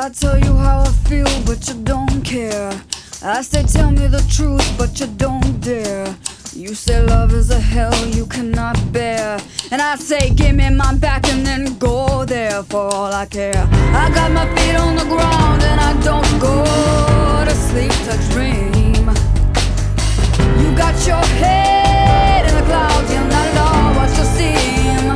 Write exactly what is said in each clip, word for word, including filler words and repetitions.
I tell you how I feel, but you don't care. I say tell me the truth, but you don't dare. You say love is a hell you cannot bear, and I say give me my back and then go there for all I care. I got my feet on the ground and I don't go to sleep to dream. You got your head in the clouds, you're not at all what you seem.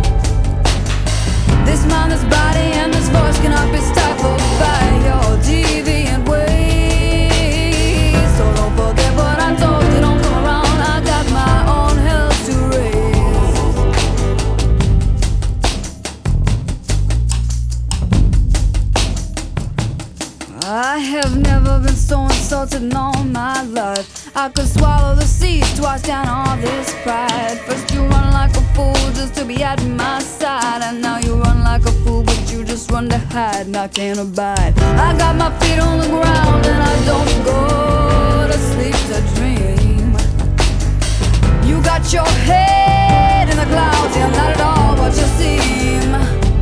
This mind, this body and this voice cannot be stifled by your deviant ways. So don't forget what I told you, don't come around. I got my own hell to raise. I have never been so insulted in all my life. I could swallow the seas twice down all this pride. First you run like a fool just to be at my side, and now you run like a fool but you just run to hide, and I can't abide. I got my feet on the ground and I don't go to sleep to dream. You got your head in the clouds, you're not at all what you seem.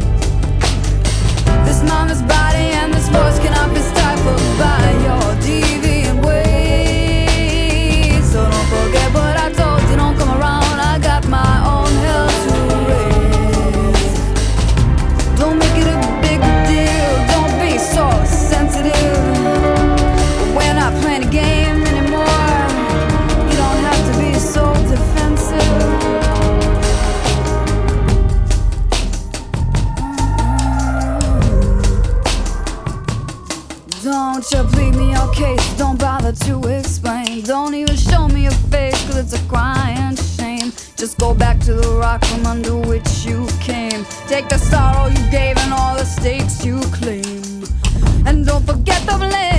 This mind, this body and this voice cannot be stifled by your deviant ways. So don't forget what I told you, don't come around. I got my own hell to raise. Don't make it a big deal, don't be so sensitive. We're not playing a game anymore. You don't have to be so defensive. Don't you plead me your case, don't bother to explain. Don't even show me your face, cause it's a crying shame. Just go back to the rock from under which you came. Take the sorrow you gave and all the stakes you claim, and don't forget the blame.